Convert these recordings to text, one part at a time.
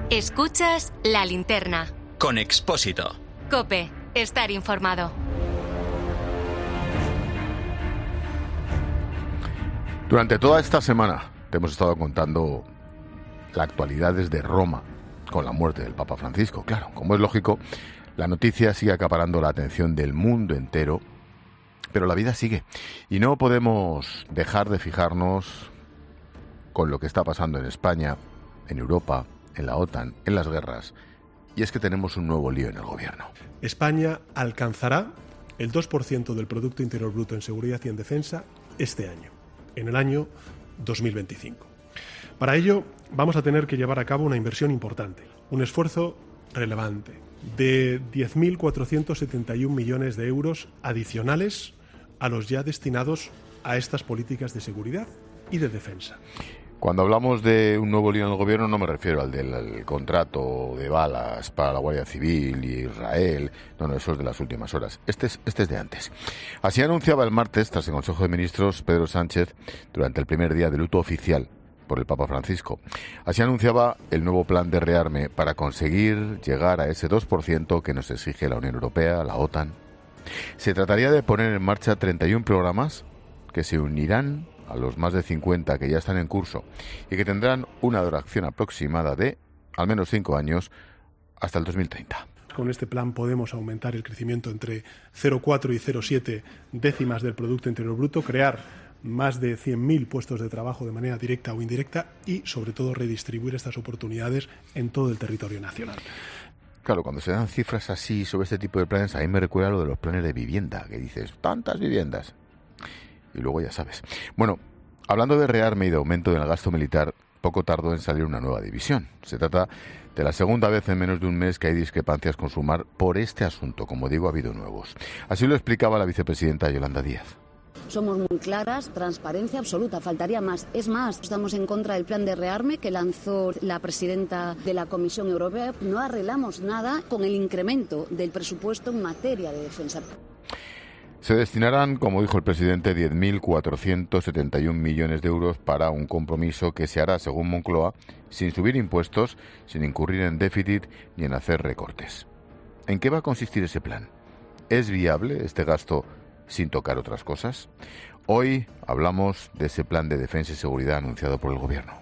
Escuchas La Linterna. Con Expósito. COPE. Estar informado. Durante toda esta semana te hemos estado contando la actualidad desde Roma, con la muerte del Papa Francisco. Claro, como es lógico, la noticia sigue acaparando la atención del mundo entero, pero la vida sigue. Y no podemos dejar de fijarnos con lo que está pasando en España, en Europa, en la OTAN, en las guerras. Y es que tenemos un nuevo lío en el gobierno. España alcanzará el 2% del Producto Interior Bruto en seguridad y en defensa este año, en el año 2025. Para ello vamos a tener que llevar a cabo una inversión importante, un esfuerzo relevante de 10.471 millones de euros adicionales a los ya destinados a estas políticas de seguridad y de defensa. Cuando hablamos de un nuevo lío en el gobierno no me refiero al del contrato de balas para la Guardia Civil y Israel. No, eso es de las últimas horas. Este es de antes. Así anunciaba el martes, tras el Consejo de Ministros, Pedro Sánchez, durante el primer día de luto oficial por el Papa Francisco. Así anunciaba el nuevo plan de rearme para conseguir llegar a ese 2% que nos exige la Unión Europea, la OTAN. Se trataría de poner en marcha 31 programas que se unirán a los más de 50 que ya están en curso y que tendrán una duración aproximada de al menos 5 años hasta el 2030. Con este plan podemos aumentar el crecimiento entre 0,4 y 0,7 décimas del Producto Interior Bruto, crear más de 100.000 puestos de trabajo de manera directa o indirecta y, sobre todo, redistribuir estas oportunidades en todo el territorio nacional. Claro, cuando se dan cifras así sobre este tipo de planes, a mí me recuerda lo de los planes de vivienda, que dices, tantas viviendas. Y luego ya sabes. Bueno, hablando de rearme y de aumento del gasto militar, poco tardó en salir una nueva división. Se trata de la segunda vez en menos de un mes que hay discrepancias con Sumar por este asunto. Como digo, ha habido nuevos. Así lo explicaba la vicepresidenta Yolanda Díaz. Somos muy claras, transparencia absoluta, faltaría más. Es más, estamos en contra del plan de rearme que lanzó la presidenta de la Comisión Europea. No arreglamos nada con el incremento del presupuesto en materia de defensa. Se destinarán, como dijo el presidente, 10.471 millones de euros para un compromiso que se hará, según Moncloa, sin subir impuestos, sin incurrir en déficit ni en hacer recortes. ¿En qué va a consistir ese plan? ¿Es viable este gasto sin tocar otras cosas? Hoy hablamos de ese plan de defensa y seguridad anunciado por el Gobierno.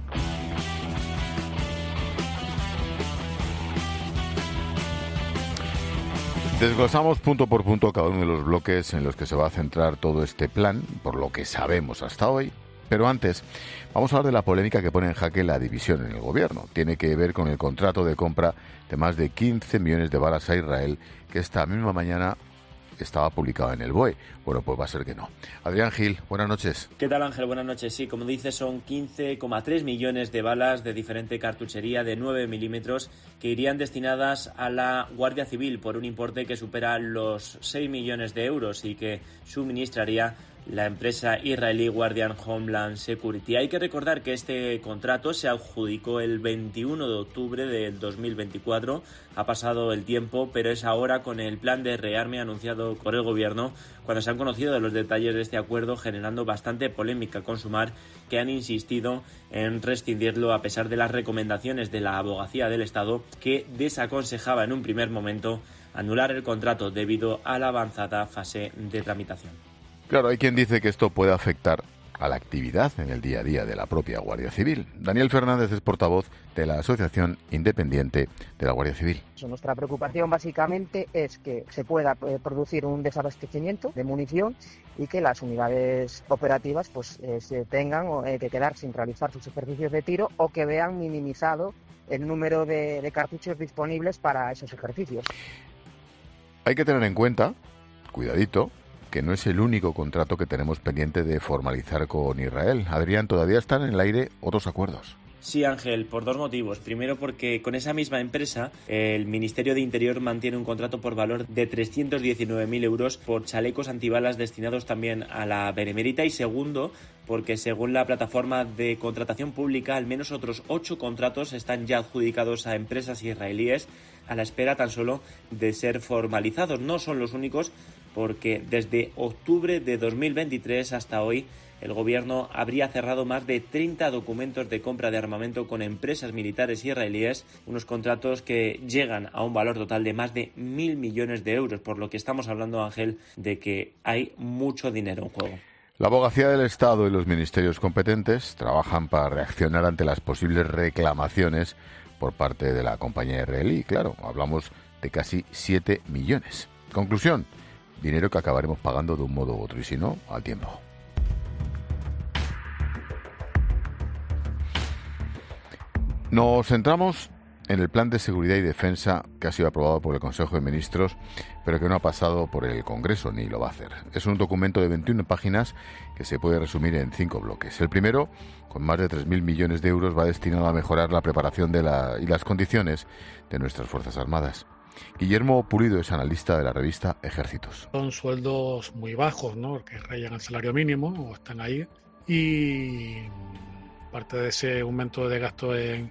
Desglosamos punto por punto cada uno de los bloques en los que se va a centrar todo este plan, por lo que sabemos hasta hoy. Pero antes, vamos a hablar de la polémica que pone en jaque la división en el Gobierno. Tiene que ver con el contrato de compra de más de 15 millones de balas a Israel, que esta misma mañana estaba publicado en el BOE. Bueno, pues va a ser que no. Adrián Gil, buenas noches. ¿Qué tal, Ángel? Buenas noches. Sí, como dices, son 15,3 millones de balas de diferente cartuchería de 9 milímetros que irían destinadas a la Guardia Civil por un importe que supera los 6 millones de euros y que suministraría la empresa israelí Guardian Homeland Security. Hay que recordar que este contrato se adjudicó el 21 de octubre del 2024. Ha pasado el tiempo, pero es ahora, con el plan de rearme anunciado por el Gobierno, cuando se han conocido los detalles de este acuerdo, generando bastante polémica con Sumar, que han insistido en rescindirlo a pesar de las recomendaciones de la Abogacía del Estado, que desaconsejaba en un primer momento anular el contrato debido a la avanzada fase de tramitación. Claro, hay quien dice que esto puede afectar a la actividad en el día a día de la propia Guardia Civil. Daniel Fernández es portavoz de la Asociación Independiente de la Guardia Civil. Nuestra preocupación básicamente es que se pueda producir un desabastecimiento de munición y que las unidades operativas se tengan que quedar sin realizar sus ejercicios de tiro o que vean minimizado el número de cartuchos disponibles para esos ejercicios. Hay que tener en cuenta, cuidadito, que no es el único contrato que tenemos pendiente de formalizar con Israel. Adrián, todavía están en el aire otros acuerdos. Sí, Ángel, por dos motivos. Primero, porque con esa misma empresa el Ministerio de Interior mantiene un contrato por valor de 319.000 euros por chalecos antibalas destinados también a la Benemérita. Y segundo, porque según la plataforma de contratación pública, al menos otros 8 contratos están ya adjudicados a empresas israelíes a la espera tan solo de ser formalizados. No son los únicos, porque desde octubre de 2023 hasta hoy el gobierno habría cerrado más de 30 documentos de compra de armamento con empresas militares israelíes, unos contratos que llegan a un valor total de más de 1.000 millones de euros, por lo que estamos hablando, Ángel, de que hay mucho dinero en juego. La Abogacía del Estado y los ministerios competentes trabajan para reaccionar ante las posibles reclamaciones por parte de la compañía israelí. Claro, hablamos de casi 7 millones. Conclusión, dinero que acabaremos pagando de un modo u otro, y si no, al tiempo. Nos centramos en el Plan de Seguridad y Defensa que ha sido aprobado por el Consejo de Ministros, pero que no ha pasado por el Congreso ni lo va a hacer. Es un documento de 21 páginas que se puede resumir en 5 bloques. El primero, con más de 3.000 millones de euros, va destinado a mejorar la preparación y las condiciones de nuestras Fuerzas Armadas. Guillermo Pulido es analista de la revista Ejércitos. Son sueldos muy bajos, ¿no?, que rayan al salario mínimo o están ahí, y parte de ese aumento de gasto en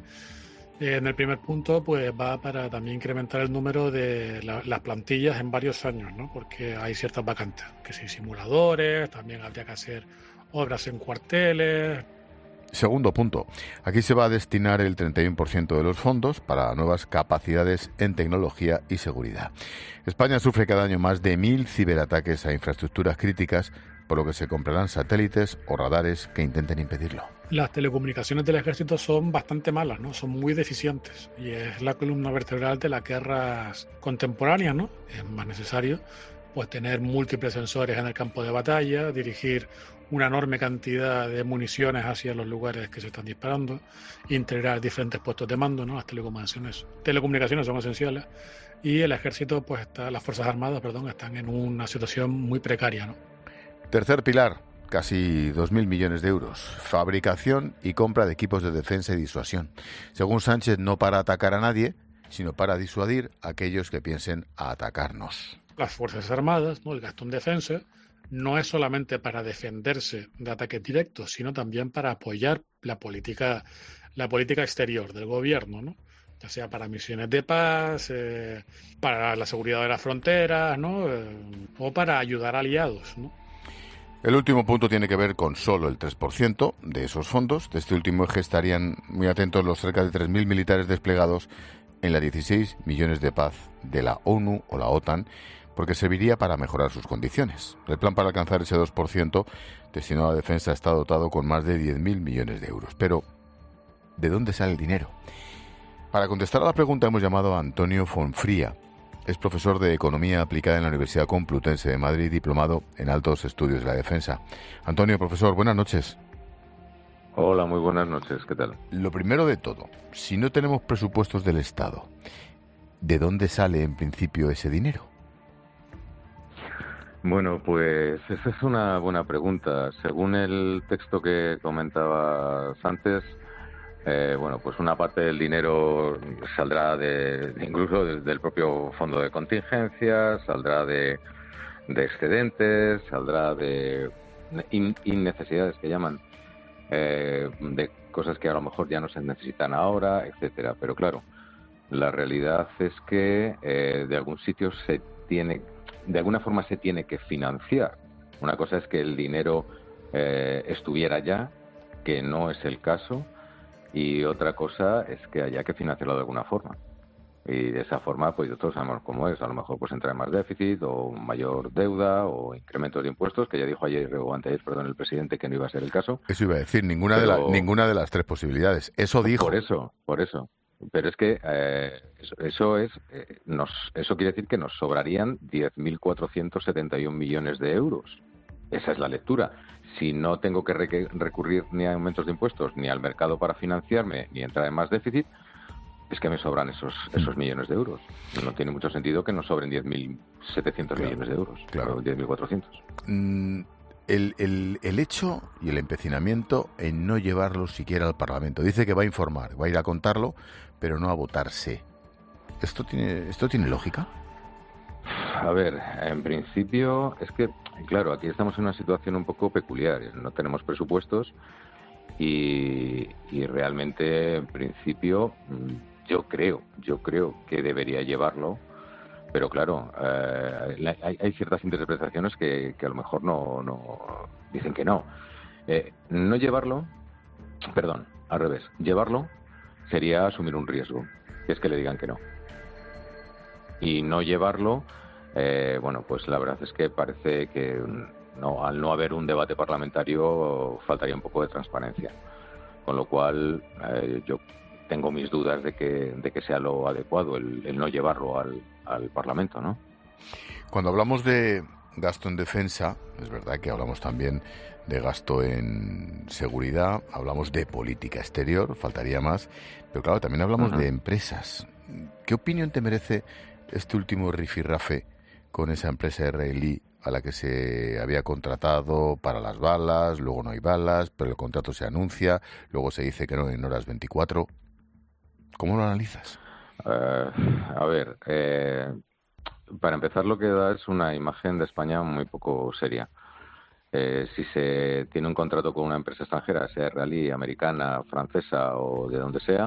el primer punto pues va para también incrementar el número de las plantillas en varios años, ¿no?, porque hay ciertas vacantes, que si simuladores, también habría que hacer obras en cuarteles. Segundo punto, aquí se va a destinar el 31% de los fondos para nuevas capacidades en tecnología y seguridad. España sufre cada año más de 1.000 ciberataques a infraestructuras críticas, por lo que se comprarán satélites o radares que intenten impedirlo. Las telecomunicaciones del ejército son bastante malas, ¿no?, son muy deficientes, y es la columna vertebral de las guerras contemporáneas, ¿no? Es más necesario pues tener múltiples sensores en el campo de batalla, dirigir una enorme cantidad de municiones hacia los lugares que se están disparando, integrar diferentes puestos de mando, ¿no? Las telecomunicaciones son esenciales, y el ejército, pues las Fuerzas Armadas, están en una situación muy precaria, ¿no? Tercer pilar, casi 2.000 millones de euros. Fabricación y compra de equipos de defensa y disuasión. Según Sánchez, no para atacar a nadie, sino para disuadir a aquellos que piensen a atacarnos. Las Fuerzas Armadas, ¿no?, el gasto en defensa, no es solamente para defenderse de ataques directos, sino también para apoyar la política exterior del gobierno, ¿no?, ya sea para misiones de paz, para la seguridad de las fronteras, ¿no?, o para ayudar a aliados, ¿no? El último punto tiene que ver con solo el 3% de esos fondos. De este último eje estarían muy atentos los cerca de 3.000 militares desplegados en las 16 millones de paz de la ONU o la OTAN, porque serviría para mejorar sus condiciones. El plan para alcanzar ese 2% destinado a la defensa está dotado con más de 10.000 millones de euros. Pero, ¿de dónde sale el dinero? Para contestar a la pregunta hemos llamado a Antonio Fonfría. Es profesor de Economía Aplicada en la Universidad Complutense de Madrid, diplomado en Altos Estudios de la Defensa. Antonio, profesor, buenas noches. Hola, muy buenas noches, ¿qué tal? Lo primero de todo, si no tenemos presupuestos del Estado, ¿de dónde sale en principio ese dinero? Bueno, pues esa es una buena pregunta. Según el texto que comentabas antes, pues una parte del dinero saldrá incluso del propio fondo de contingencia, saldrá de excedentes, saldrá de innecesidades que llaman, de cosas que a lo mejor ya no se necesitan ahora, etcétera. Pero claro, la realidad es que de algún sitio de alguna forma se tiene que financiar. Una cosa es que el dinero estuviera ya, que no es el caso, y otra cosa es que haya que financiarlo de alguna forma. Y de esa forma, pues todos sabemos cómo es. A lo mejor pues entra en más déficit o mayor deuda o incrementos de impuestos, que ya dijo anteayer, el presidente que no iba a ser el caso. Eso iba a decir, ninguna de las tres posibilidades. Eso dijo. Por eso. Pero es que eso quiere decir que nos sobrarían 10.471 millones de euros. Esa es la lectura. Si no tengo que recurrir ni a aumentos de impuestos, ni al mercado para financiarme, ni entrar en más déficit, es que me sobran esos millones de euros. No tiene mucho sentido que nos sobren 10.700 millones de euros, claro. 10.400. El hecho y el empecinamiento en no llevarlo siquiera al Parlamento. Dice que va a informar, va a ir a contarlo, pero no a votarse. ¿Esto tiene lógica? A ver, en principio es que, claro, aquí estamos en una situación un poco peculiar. No tenemos presupuestos y realmente, en principio, yo creo que debería llevarlo. Pero claro, hay ciertas interpretaciones que a lo mejor no dicen que no. No llevarlo, perdón, al revés, llevarlo sería asumir un riesgo, que es que le digan que no. Y no llevarlo, bueno, pues la verdad es que parece que no, al no haber un debate parlamentario faltaría un poco de transparencia. Con lo cual, yo tengo mis dudas de que sea lo adecuado el no llevarlo al Parlamento, ¿no? Cuando hablamos de gasto en defensa, es verdad que hablamos también de gasto en seguridad, hablamos de política exterior, faltaría más, pero claro, también hablamos de empresas. ¿Qué opinión te merece este último rifirrafe con esa empresa israelí a la que se había contratado para las balas, luego no hay balas, pero el contrato se anuncia, luego se dice que no en horas 24? ¿Cómo lo analizas? A ver, para empezar, lo que da es una imagen de España muy poco seria. Si se tiene un contrato con una empresa extranjera, sea israelí, americana, francesa o de donde sea,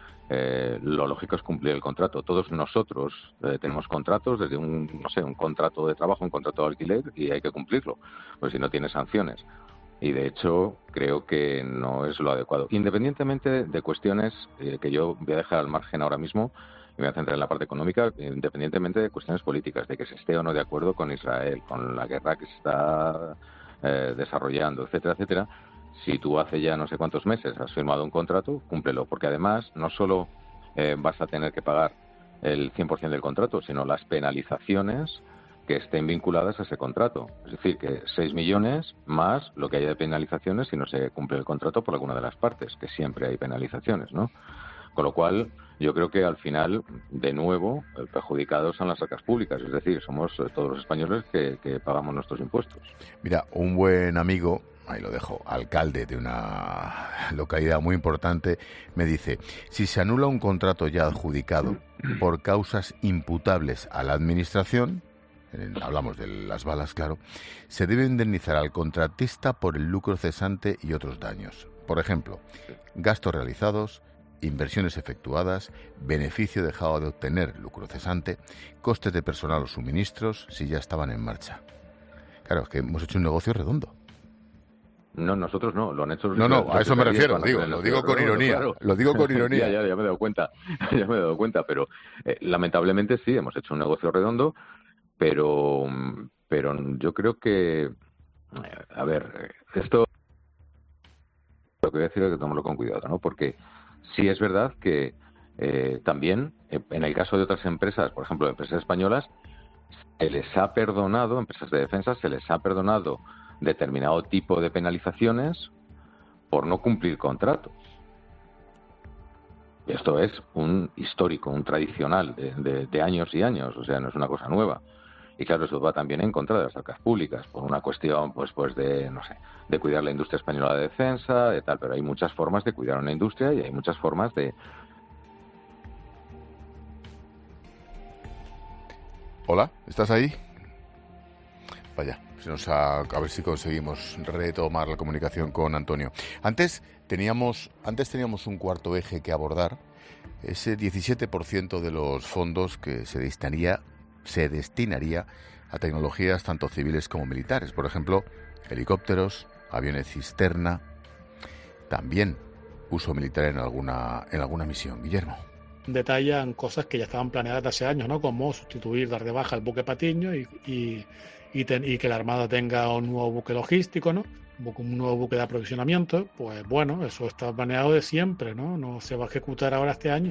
lo lógico es cumplir el contrato. Todos nosotros tenemos contratos, desde un contrato de trabajo, un contrato de alquiler, y hay que cumplirlo, pues si no tiene sanciones. Y de hecho creo que no es lo adecuado, independientemente de cuestiones que yo voy a dejar al margen ahora mismo y me voy a centrar en la parte económica, independientemente de cuestiones políticas, de que se esté o no de acuerdo con Israel, con la guerra que se está desarrollando, etcétera, etcétera. Si tú hace ya no sé cuántos meses has firmado un contrato, cúmplelo, porque además no solo vas a tener que pagar el 100% del contrato, sino las penalizaciones que estén vinculadas a ese contrato. Es decir, que 6 millones más lo que haya de penalizaciones si no se cumple el contrato por alguna de las partes, que siempre hay penalizaciones, ¿no? Con lo cual, yo creo que al final, de nuevo, el perjudicado son las arcas públicas, es decir, somos todos los españoles que pagamos nuestros impuestos. Mira, un buen amigo, ahí lo dejo, alcalde de una localidad muy importante, me dice, si se anula un contrato ya adjudicado por causas imputables a la administración, hablamos de las balas, claro, se debe indemnizar al contratista por el lucro cesante y otros daños. Por ejemplo, gastos realizados, inversiones efectuadas, beneficio dejado de obtener, lucro cesante, costes de personal o suministros si ya estaban en marcha. Claro, es que hemos hecho un negocio redondo. No, nosotros no, lo han hecho... No, a eso me refiero, lo digo con ironía. Claro. Lo digo con ironía. Ya me he dado cuenta, pero lamentablemente sí, hemos hecho un negocio redondo, pero yo creo que... A ver, esto... Lo que voy a decir es que tomémoslo con cuidado, ¿no? Porque sí es verdad que también, en el caso de otras empresas, por ejemplo, empresas españolas, se les ha perdonado, empresas de defensa, se les ha perdonado determinado tipo de penalizaciones por no cumplir contratos. Y esto es un histórico, un tradicional de años y años, o sea, no es una cosa nueva. Y claro, eso va también en contra de las arcas públicas, por una cuestión pues de, no sé, de cuidar la industria española de defensa, de tal, pero hay muchas formas de cuidar una industria y hay muchas formas de... Hola, ¿estás ahí? Vaya, a ver si conseguimos retomar la comunicación con Antonio. Antes teníamos un cuarto eje que abordar, ese 17% de los fondos que se destinaría a tecnologías tanto civiles como militares. Por ejemplo, helicópteros, aviones cisterna, también uso militar en alguna misión. Guillermo. Detallan cosas que ya estaban planeadas de hace años, ¿no? Como sustituir, dar de baja el buque Patiño y que la Armada tenga un nuevo buque logístico, ¿no? Un nuevo buque de aprovisionamiento. Pues bueno, eso está planeado de siempre, ¿no? No se va a ejecutar ahora este año.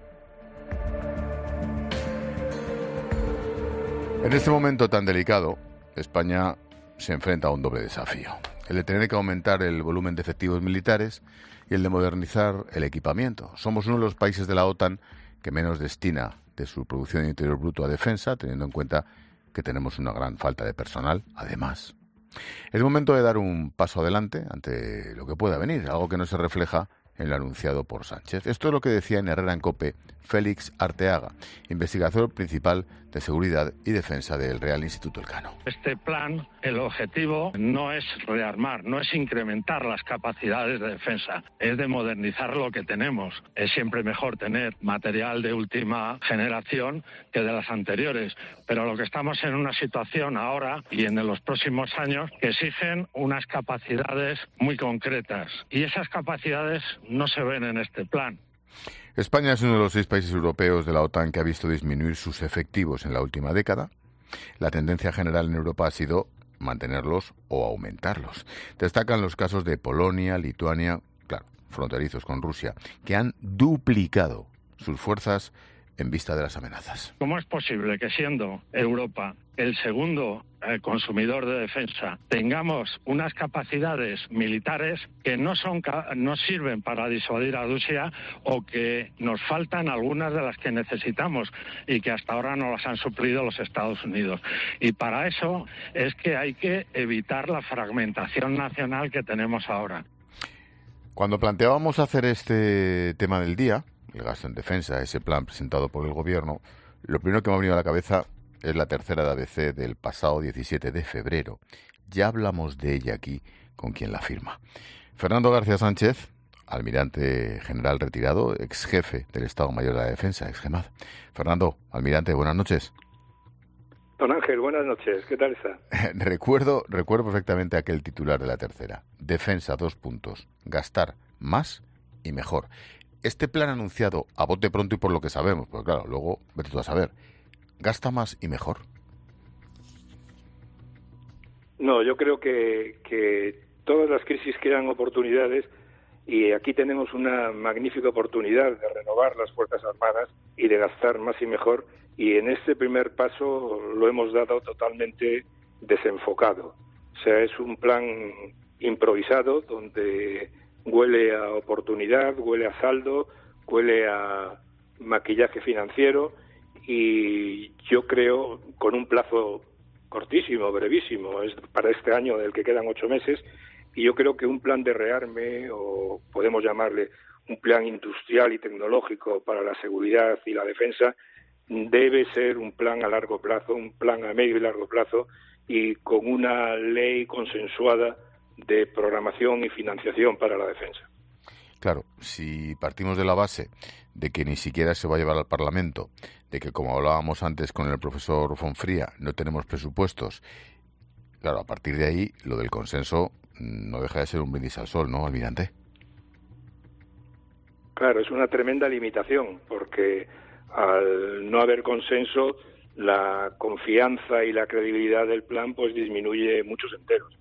En este momento tan delicado, España se enfrenta a un doble desafío. El de tener que aumentar el volumen de efectivos militares y el de modernizar el equipamiento. Somos uno de los países de la OTAN que menos destina de su producción interior bruto a defensa, teniendo en cuenta que tenemos una gran falta de personal, además. Es momento de dar un paso adelante ante lo que pueda venir, algo que no se refleja en lo anunciado por Sánchez. Esto es lo que decía en Herrera en COPE Félix Arteaga, investigador principal de Seguridad y Defensa del Real Instituto Elcano. Este plan, el objetivo no es rearmar, no es incrementar las capacidades de defensa, es de modernizar lo que tenemos. Es siempre mejor tener material de última generación que de las anteriores, pero lo que estamos en una situación ahora y en los próximos años que exigen unas capacidades muy concretas, y esas capacidades no se ven en este plan. España es uno de los 6 países europeos de la OTAN que ha visto disminuir sus efectivos en la última década. La tendencia general en Europa ha sido mantenerlos o aumentarlos. Destacan los casos de Polonia, Lituania, claro, fronterizos con Rusia, que han duplicado sus fuerzas en vista de las amenazas. ¿Cómo es posible que, siendo Europa el segundo consumidor de defensa, tengamos unas capacidades militares que no sirven para disuadir a Rusia, o que nos faltan algunas de las que necesitamos y que hasta ahora no las han suplido los Estados Unidos? Y para eso es que hay que evitar la fragmentación nacional que tenemos ahora. Cuando planteábamos hacer este tema del día, el gasto en defensa, ese plan presentado por el Gobierno, lo primero que me ha venido a la cabeza es la tercera de ABC del pasado 17 de febrero. Ya hablamos de ella aquí con quien la firma. Fernando García Sánchez, almirante general retirado, ex jefe del Estado Mayor de la Defensa, ex GEMAD. Fernando, almirante, buenas noches. Don Ángel, buenas noches. ¿Qué tal está? Recuerdo perfectamente aquel titular de la tercera. Defensa, 2 puntos. Gastar más y mejor. Este plan anunciado a bote pronto y por lo que sabemos, pues claro, luego vete tú a saber, ¿gasta más y mejor? No, yo creo que todas las crisis crean oportunidades, y aquí tenemos una magnífica oportunidad de renovar las Fuerzas Armadas y de gastar más y mejor, y en este primer paso lo hemos dado totalmente desenfocado. O sea, es un plan improvisado donde huele a oportunidad, huele a saldo, huele a maquillaje financiero, y yo creo, con un plazo cortísimo, brevísimo, es para este año del que quedan 8 meses, y yo creo que un plan de rearme, o podemos llamarle un plan industrial y tecnológico para la seguridad y la defensa, debe ser un plan a largo plazo, un plan a medio y largo plazo, y con una ley consensuada de programación y financiación para la defensa. Claro, si partimos de la base de que ni siquiera se va a llevar al Parlamento, de que, como hablábamos antes con el profesor Fonfría, no tenemos presupuestos, claro, a partir de ahí, lo del consenso no deja de ser un brindis al sol, ¿no, almirante? Claro, es una tremenda limitación, porque al no haber consenso, la confianza y la credibilidad del plan pues disminuye muchos enteros.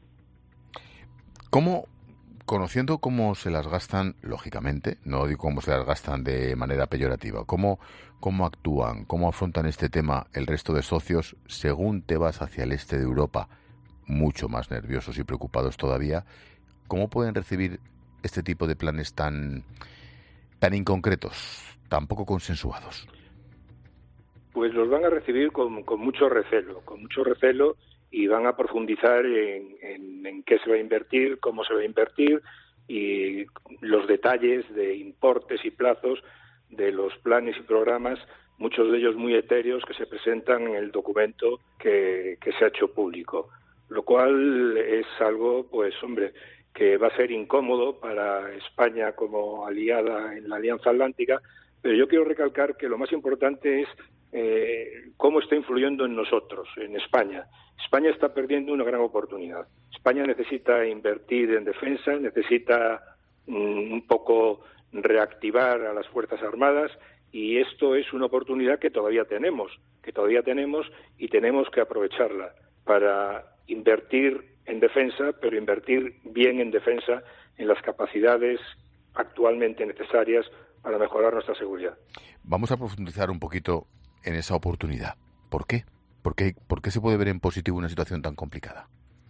¿Cómo, conociendo cómo se las gastan, lógicamente, no digo cómo se las gastan de manera peyorativa, cómo actúan, cómo afrontan este tema el resto de socios, según te vas hacia el este de Europa, mucho más nerviosos y preocupados todavía, cómo pueden recibir este tipo de planes tan inconcretos, tan poco consensuados? Pues los van a recibir con mucho recelo, y van a profundizar en qué se va a invertir, cómo se va a invertir, y los detalles de importes y plazos de los planes y programas, muchos de ellos muy etéreos, que se presentan en el documento que se ha hecho público. Lo cual es algo, pues hombre, que va a ser incómodo para España como aliada en la Alianza Atlántica, pero yo quiero recalcar que lo más importante es cómo está influyendo en nosotros, en España. España está perdiendo una gran oportunidad. España necesita invertir en defensa, necesita un poco reactivar a las Fuerzas Armadas, y esto es una oportunidad que todavía tenemos y tenemos que aprovecharla para invertir en defensa, pero invertir bien en defensa, en las capacidades actualmente necesarias para mejorar nuestra seguridad. Vamos a profundizar un poquito en esa oportunidad. ¿Por qué? ¿Por qué se puede ver en positivo una situación tan complicada?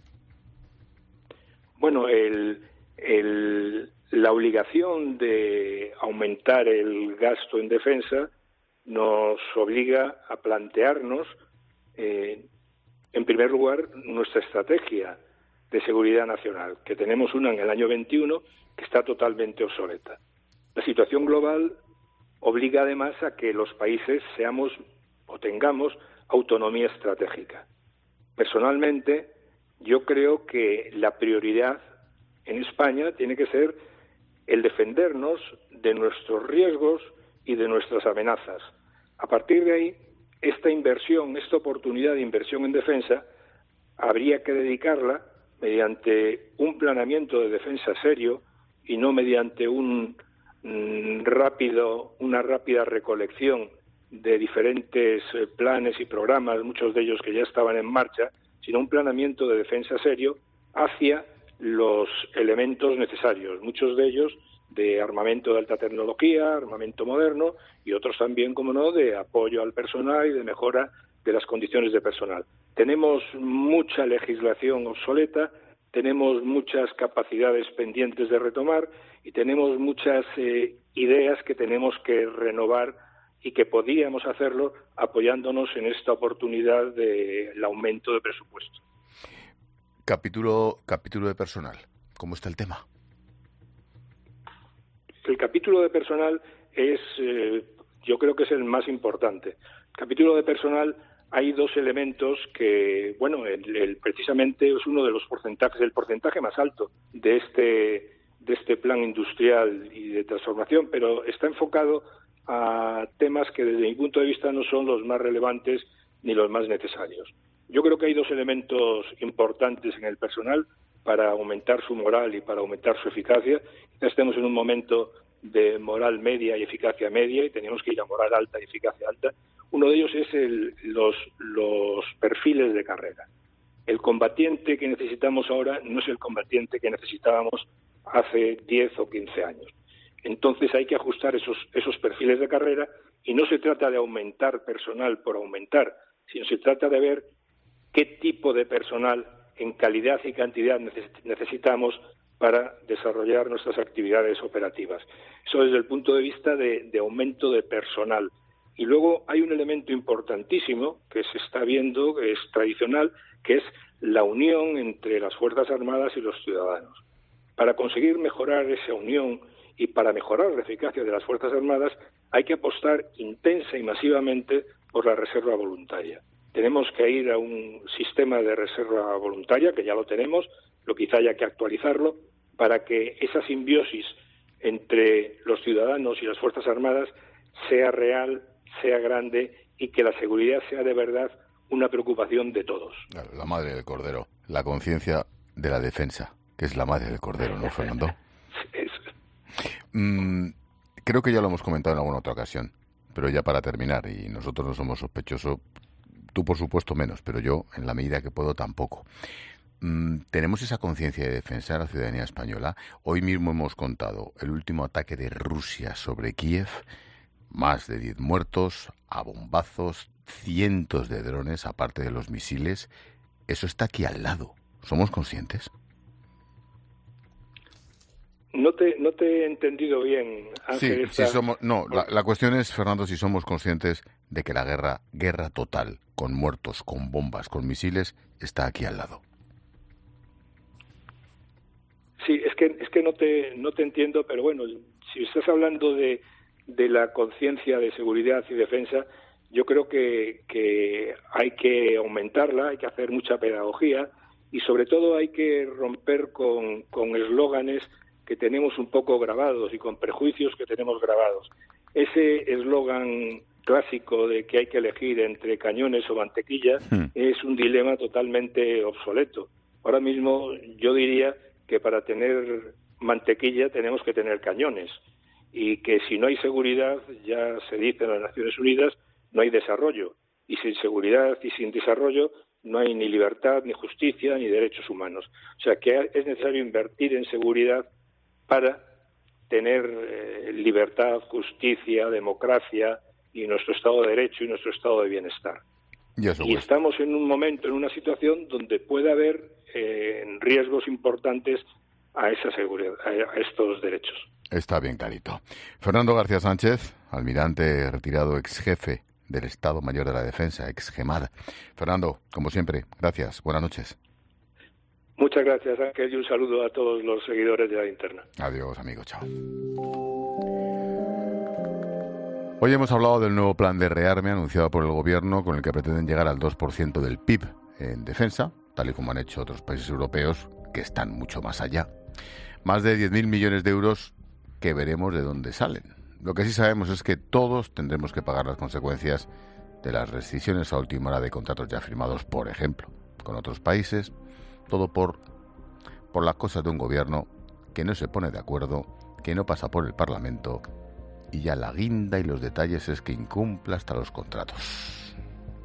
Bueno, la obligación de aumentar el gasto en defensa nos obliga a plantearnos, en primer lugar, nuestra estrategia de seguridad nacional, que tenemos una en el año 21 que está totalmente obsoleta. La situación global obliga además a que los países seamos o tengamos autonomía estratégica. Personalmente, yo creo que la prioridad en España tiene que ser el defendernos de nuestros riesgos y de nuestras amenazas. A partir de ahí, esta inversión, esta oportunidad de inversión en defensa, habría que dedicarla mediante un planeamiento de defensa serio y no mediante una rápida recolección de diferentes planes y programas, muchos de ellos que ya estaban en marcha, sino un planeamiento de defensa serio hacia los elementos necesarios, muchos de ellos de armamento de alta tecnología, armamento moderno, y otros también, como no, de apoyo al personal y de mejora de las condiciones de personal. Tenemos mucha legislación obsoleta, tenemos muchas capacidades pendientes de retomar y tenemos muchas ideas que tenemos que renovar y que podíamos hacerlo apoyándonos en esta oportunidad del aumento de presupuesto. Capítulo de personal. ¿Cómo está el tema? El capítulo de personal es, yo creo que es el más importante. El capítulo de personal, hay dos elementos que, bueno, precisamente es uno de los porcentajes, el porcentaje más alto de este plan industrial y de transformación, pero está enfocado a temas que desde mi punto de vista no son los más relevantes ni los más necesarios. Yo creo que hay dos elementos importantes en el personal para aumentar su moral y para aumentar su eficacia. Estamos en un momento de moral media y eficacia media y tenemos que ir a moral alta y eficacia alta. Uno de ellos es los perfiles de carrera. El combatiente que necesitamos ahora no es el combatiente que necesitábamos hace 10 o 15 años. Entonces hay que ajustar esos perfiles de carrera y no se trata de aumentar personal por aumentar, sino se trata de ver qué tipo de personal en calidad y cantidad necesitamos para desarrollar nuestras actividades operativas. Eso desde el punto de vista de aumento de personal. Y luego hay un elemento importantísimo que se está viendo, que es tradicional, que es la unión entre las Fuerzas Armadas y los ciudadanos. Para conseguir mejorar esa unión y para mejorar la eficacia de las Fuerzas Armadas hay que apostar intensa y masivamente por la reserva voluntaria. Tenemos que ir a un sistema de reserva voluntaria, que ya lo tenemos, lo quizá haya que actualizarlo, para que esa simbiosis entre los ciudadanos y las Fuerzas Armadas sea real, sea grande y que la seguridad sea de verdad una preocupación de todos. La madre del cordero, la conciencia de la defensa, que es la madre del cordero, ¿no, Fernando? Creo que ya lo hemos comentado en alguna otra ocasión, pero ya para terminar, y nosotros no somos sospechosos, tú por supuesto menos, pero yo en la medida que puedo tampoco. ¿Tenemos esa conciencia de defensa de la ciudadanía española? Hoy mismo hemos contado el último ataque de Rusia sobre Kiev, más de 10 muertos, a bombazos, cientos de drones, aparte de los misiles. Eso está aquí al lado. ¿Somos conscientes? No te he entendido bien, Ángel. Sí, la cuestión es, Fernando, si somos conscientes de que la guerra total, con muertos, con bombas, con misiles, está aquí al lado. Sí, es que no te entiendo, pero bueno, si estás hablando de la conciencia de seguridad y defensa, yo creo que hay que aumentarla, hay que hacer mucha pedagogía y sobre todo hay que romper con eslóganes que tenemos un poco grabados y con prejuicios que tenemos grabados. Ese eslogan clásico de que hay que elegir entre cañones o mantequilla es un dilema totalmente obsoleto. Ahora mismo yo diría que para tener mantequilla tenemos que tener cañones y que si no hay seguridad, ya se dice en las Naciones Unidas, no hay desarrollo. Y sin seguridad y sin desarrollo no hay ni libertad, ni justicia, ni derechos humanos. O sea que es necesario invertir en seguridad para tener libertad, justicia, democracia y nuestro Estado de Derecho y nuestro Estado de bienestar. Y estamos en un momento, en una situación donde puede haber riesgos importantes a esa seguridad, a estos derechos. Está bien clarito. Fernando García Sánchez, almirante retirado, ex jefe del Estado Mayor de la Defensa, ex GEMAD. Fernando, como siempre, gracias. Buenas noches. Muchas gracias, Ángel, y un saludo a todos los seguidores de La Linterna. Adiós, amigo. Chao. Hoy hemos hablado del nuevo plan de rearme anunciado por el Gobierno, con el que pretenden llegar al 2% del PIB en defensa, tal y como han hecho otros países europeos que están mucho más allá. Más de 10.000 millones de euros que veremos de dónde salen. Lo que sí sabemos es que todos tendremos que pagar las consecuencias de las rescisiones a última hora de contratos ya firmados, por ejemplo, con otros países, todo por las cosas de un gobierno que no se pone de acuerdo, que no pasa por el Parlamento, y ya la guinda y los detalles es que incumpla hasta los contratos.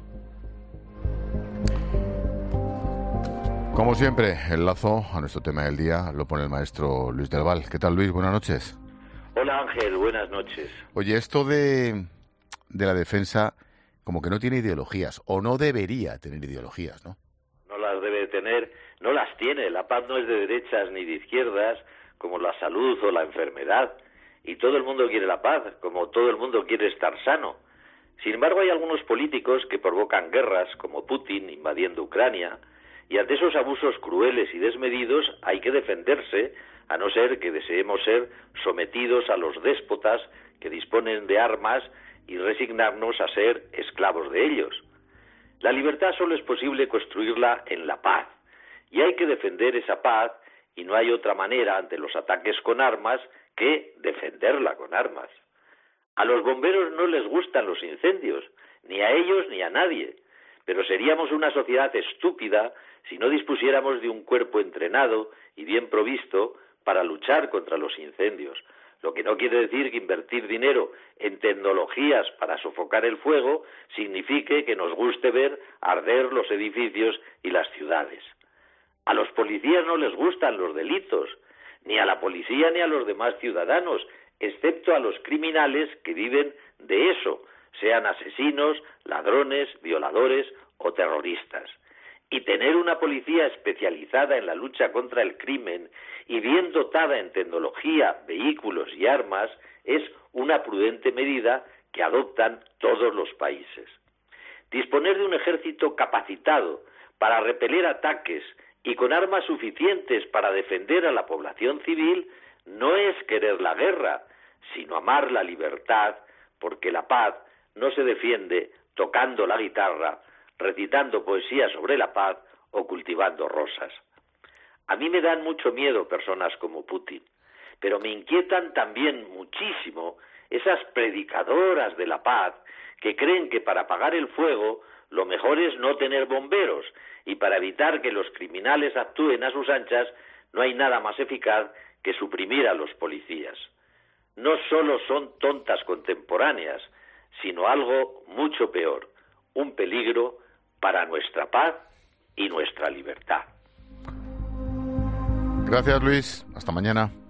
Como siempre, el lazo a nuestro tema del día lo pone el maestro Luis del Val. ¿Qué tal, Luis? Buenas noches. Hola, Ángel. Buenas noches. Oye, esto de la defensa como que no tiene ideologías, o no debería tener ideologías, ¿no? No las debe tener, no las tiene. La paz no es de derechas ni de izquierdas, como la salud o la enfermedad. Y todo el mundo quiere la paz, como todo el mundo quiere estar sano. Sin embargo, hay algunos políticos que provocan guerras, como Putin invadiendo Ucrania, y ante esos abusos crueles y desmedidos hay que defenderse, a no ser que deseemos ser sometidos a los déspotas que disponen de armas y resignarnos a ser esclavos de ellos. La libertad solo es posible construirla en la paz, y hay que defender esa paz, y no hay otra manera ante los ataques con armas que defenderla con armas. A los bomberos no les gustan los incendios, ni a ellos ni a nadie, pero seríamos una sociedad estúpida si no dispusiéramos de un cuerpo entrenado y bien provisto para luchar contra los incendios, lo que no quiere decir que invertir dinero en tecnologías para sofocar el fuego signifique que nos guste ver arder los edificios y las ciudades. A los policías no les gustan los delitos, ni a la policía ni a los demás ciudadanos, excepto a los criminales que viven de eso, sean asesinos, ladrones, violadores o terroristas. Y tener una policía especializada en la lucha contra el crimen y bien dotada en tecnología, vehículos y armas es una prudente medida que adoptan todos los países. Disponer de un ejército capacitado para repeler ataques y con armas suficientes para defender a la población civil no es querer la guerra, sino amar la libertad, porque la paz no se defiende tocando la guitarra, recitando poesía sobre la paz o cultivando rosas. A mí me dan mucho miedo personas como Putin, pero me inquietan también muchísimo esas predicadoras de la paz que creen que para apagar el fuego lo mejor es no tener bomberos, y para evitar que los criminales actúen a sus anchas no hay nada más eficaz que suprimir a los policías. No solo son tontas contemporáneas, sino algo mucho peor, un peligro para nuestra paz y nuestra libertad. Gracias, Luis. Hasta mañana.